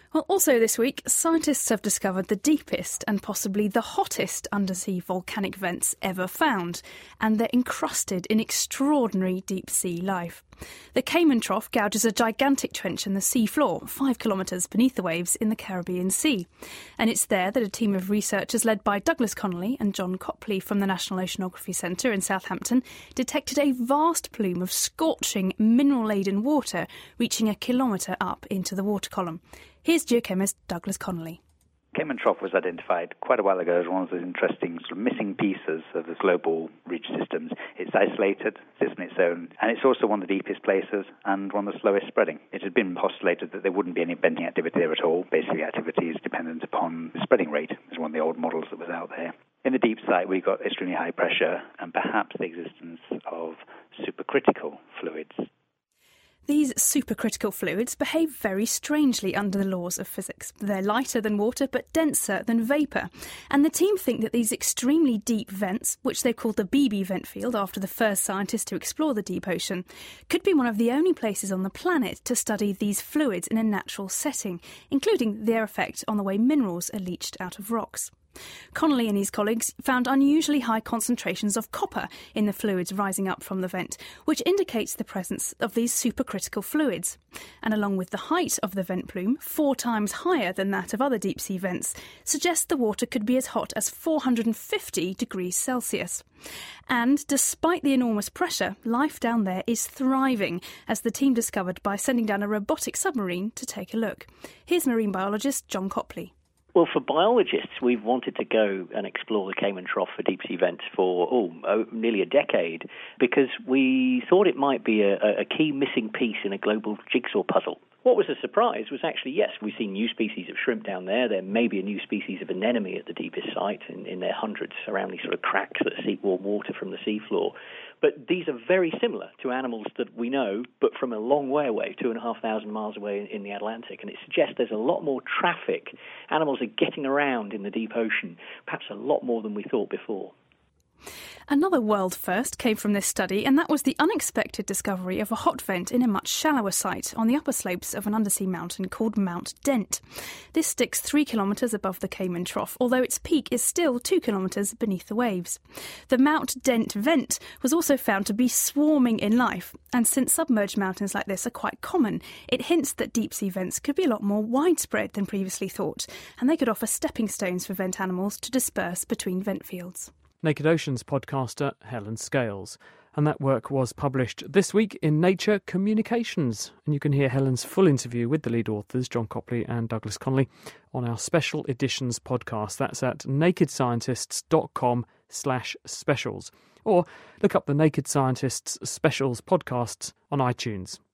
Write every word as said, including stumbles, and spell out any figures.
Well, also this week, scientists have discovered the deepest and possibly the hottest undersea volcanic vents ever found, and they're encrusted in extraordinary deep-sea life. The Cayman Trough gouges a gigantic trench in the sea floor, five kilometres beneath the waves in the Caribbean Sea. And it's there that a team of researchers led by Douglas Connolly and John Copley from the National Oceanography Centre in Southampton detected a vast plume of scorching, mineral-laden water reaching a kilometre up into the water column. Here's geochemist Douglas Connolly. Cayman Trough was identified quite a while ago as one of those interesting sort of missing pieces of the global ridge systems. It's isolated, sits on its own, and it's also one of the deepest places and one of the slowest spreading. It had been postulated that there wouldn't be any venting activity there at all. Basically, activity is dependent upon the spreading rate, is one of the old models that was out there. In the deep side, we've got extremely high pressure and perhaps the existence of supercritical fluids. These supercritical fluids behave very strangely under the laws of physics. They're lighter than water but denser than vapour. And the team think that these extremely deep vents, which they called the Beebe vent field after the first scientist to explore the deep ocean, could be one of the only places on the planet to study these fluids in a natural setting, including their effect on the way minerals are leached out of rocks. Connolly and his colleagues found unusually high concentrations of copper in the fluids rising up from the vent, which indicates the presence of these supercritical fluids. And along with the height of the vent plume, four times higher than that of other deep-sea vents, suggests the water could be as hot as four hundred fifty degrees Celsius. And despite the enormous pressure, life down there is thriving, as the team discovered by sending down a robotic submarine to take a look. Here's marine biologist John Copley. Well, for biologists, we've wanted to go and explore the Cayman Trough for deep-sea vents for oh, oh, nearly a decade because we thought it might be a, a key missing piece in a global jigsaw puzzle. What was a surprise was actually, yes, we've seen new species of shrimp down there. There may be a new species of anemone at the deepest site in, in their hundreds around these sort of cracks that seep warm water from the seafloor. But these are very similar to animals that we know, but from a long way away, two and a half thousand miles away in, in the Atlantic. And it suggests there's a lot more traffic. Animals are getting around in the deep ocean, perhaps a lot more than we thought before. Another world first came from this study, and that was the unexpected discovery of a hot vent in a much shallower site on the upper slopes of an undersea mountain called Mount Dent. This sticks three kilometres above the Cayman Trough, although its peak is still two kilometres beneath the waves. The Mount Dent vent was also found to be swarming in life, and since submerged mountains like this are quite common, it hints that deep-sea vents could be a lot more widespread than previously thought, and they could offer stepping stones for vent animals to disperse between vent fields. Naked Oceans podcaster Helen Scales. And that work was published this week in Nature Communications. And you can hear Helen's full interview with the lead authors, John Copley and Douglas Connolly, on our Special Editions podcast. That's at nakedscientists.com slash specials. Or look up the Naked Scientists Specials podcasts on iTunes.